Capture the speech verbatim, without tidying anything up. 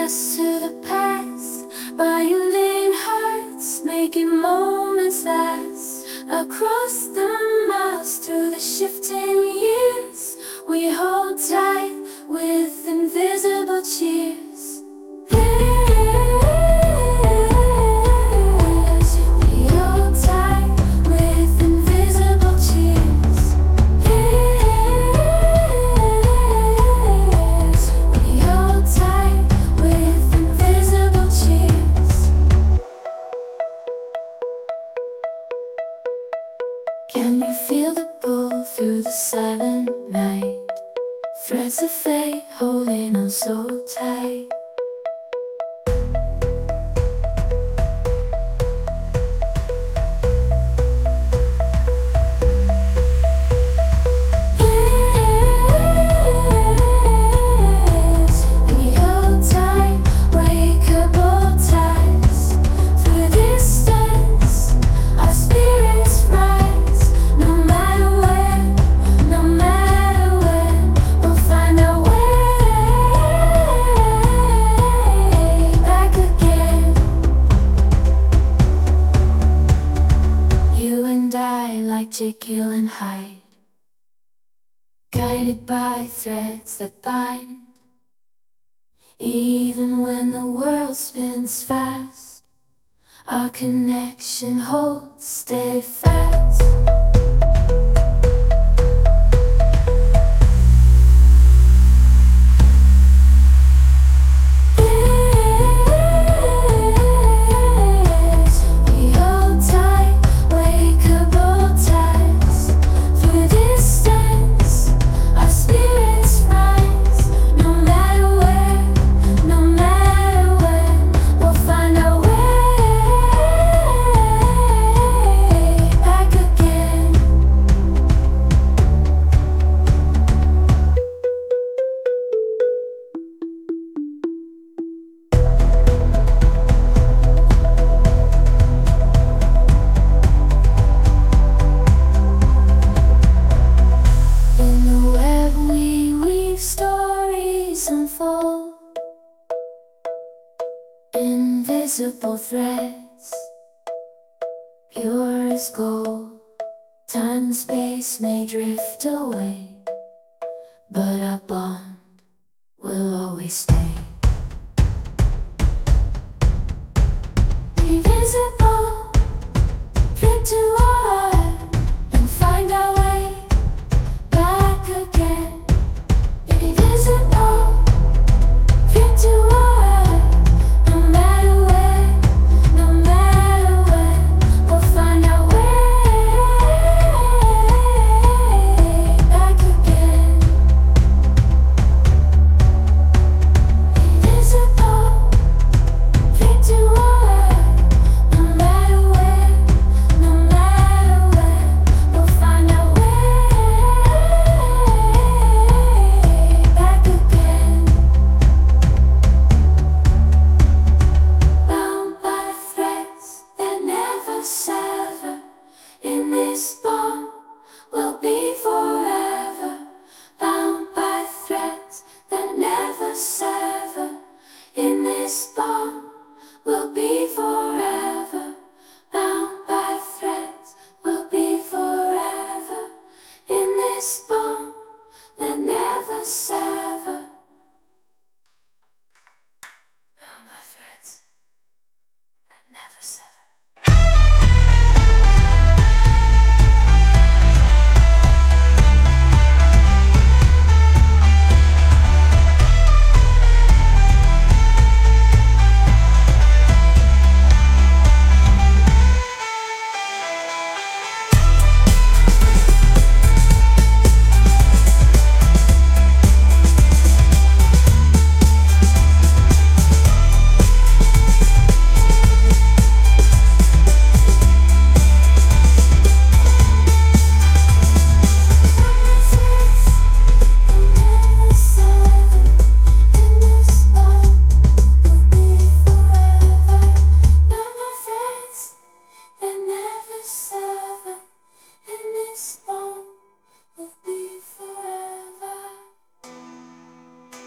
us to the past, violin hearts making moments last. Across the miles, through the shifting years, we hold tight with invisible cheers. Can you feel the pull through the silent night? Threads of fate holding on so tight. Like Jekyll and Hyde, guided by threads that bind. Even when the world spins fast, our connection holds steadfast. Unfold invisible threads, pure as gold. Time and space may drift away, but our bond will always stay.